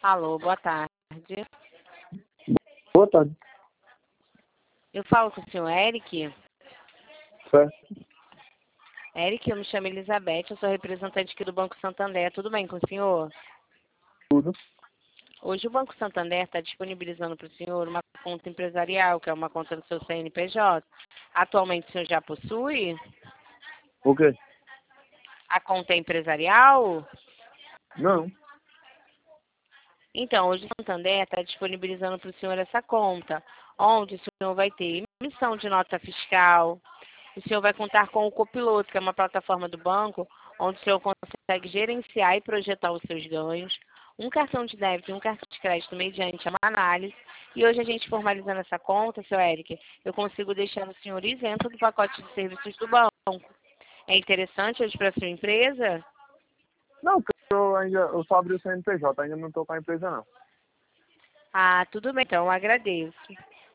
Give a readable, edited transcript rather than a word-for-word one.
Alô, boa tarde. Boa tarde. Eu falo com o senhor Eric. Certo. Eric, eu me chamo Elizabeth, eu sou representante aqui do Banco Santander. Tudo bem com o senhor? Tudo. Hoje o Banco Santander está disponibilizando para o senhor uma conta empresarial, que é uma conta do seu CNPJ. Atualmente o senhor já possui? O quê? A conta é empresarial? Não. Então, hoje o Santander está disponibilizando para o senhor essa conta, onde o senhor vai ter emissão de nota fiscal, o senhor vai contar com o Copiloto, que é uma plataforma do banco, onde o senhor consegue gerenciar e projetar os seus ganhos, um cartão de débito e um cartão de crédito mediante uma análise. E hoje a gente formalizando essa conta, seu Eric, eu consigo deixar o senhor isento do pacote de serviços do banco. É interessante hoje para a sua empresa? Não, porque eu só abri o CNPJ, ainda não estou com a empresa não. Ah, tudo bem, então, eu agradeço.